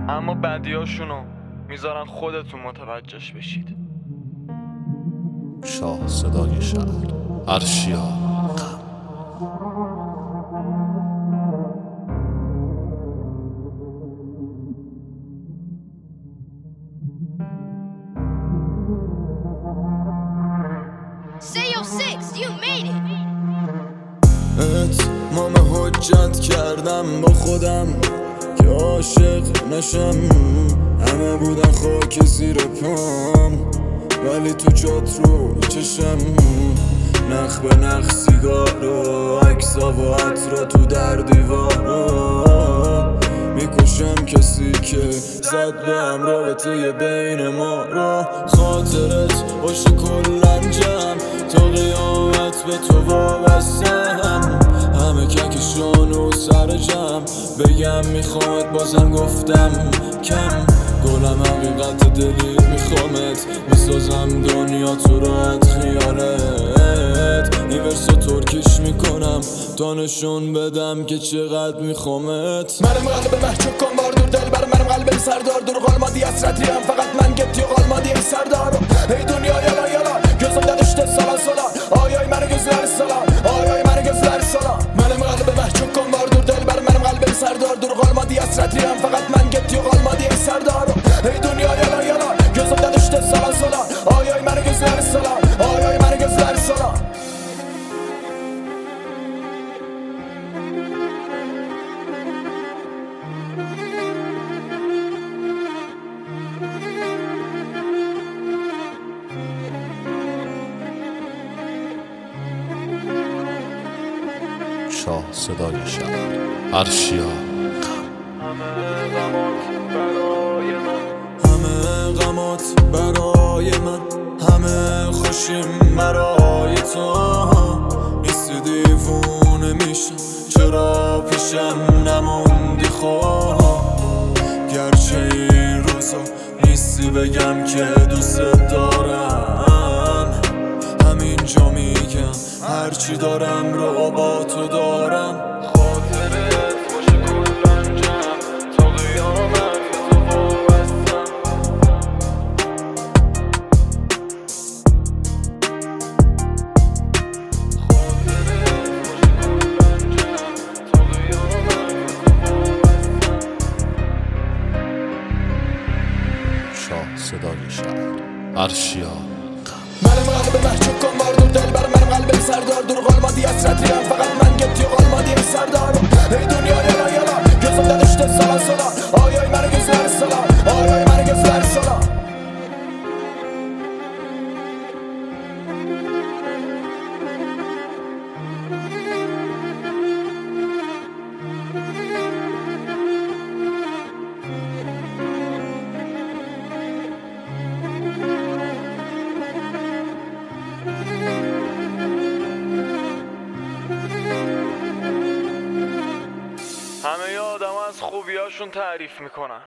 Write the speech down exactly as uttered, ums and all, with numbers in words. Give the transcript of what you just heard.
اما بدیاشونو میذارن خودتون متوجهش بشید. شاه صدای شهر ارشیا. اتمام حجت کردم با خودم که عاشق نشم. همه بودن خاک زیر پام ولی تو جات رو چشم. نخ به نخ سیگار و عکسا و عطرا تو در دیوار رو میکشم کسی که زد به هم رابطه بین ما رو. خاطرت باشه کلن جمع تا قیامت به تو وابستم. همه ککشان و سر جمع بگم میخوامت بازم گفتم کم. گلم حقیقت دلی میخوامت میسازم دنیا تو راحت خیالت. این ورسو ترکیش میکنم تا نشون بدم که چقدر میخوامت. منم قلب محجوب کن بار دور دل بر منم قلب سردار دور قلمادی اسرتی هم فقط من گتی و قلمادی سردار. ای دنیا یالا یالا gözüm de düştü salan sola. Ay ay bana gözler sala. Ay ay bana gözler sala. Benim kalbim mahcup kon var dur del benim benim kalbim serdar dur kalmadı hasretliyim fakat ben gitti kalmadı serdar. Ey dünya yala yala gözüm de düştü salan sola. Ay ay bana gözler sala. Ay ay bana gözler sala. شاه صدای شهر ارشیا. همه غمات برای من، همه غمات برای من، همه خوشیم برای تو. نیستی دیوونه میشم چرا پیشم نموندی خواه. گرچه این روزا نیستی بگم که دوست دارم. همینجا میگم هرچی دارم رو با تو دارم. خاطرت باشه کلن جمع تا قیامت به تو وابستم. خاطرت باشه کلن جمع تا قیامت به تو وابستم. شاه صدای شهر ارشیا. Benim kalbim mahcup kon var dur del benim benim kalbim serdar dur kalmadı hasretliyim fakat ben gitti kalmadı serdar. Ey dünya yala yala gözüm de düştü salan sola. Ay ay bana gözler sala. Ay ay bana gözler sala. همه ی آدم از خوبیاشون تعریف میکنن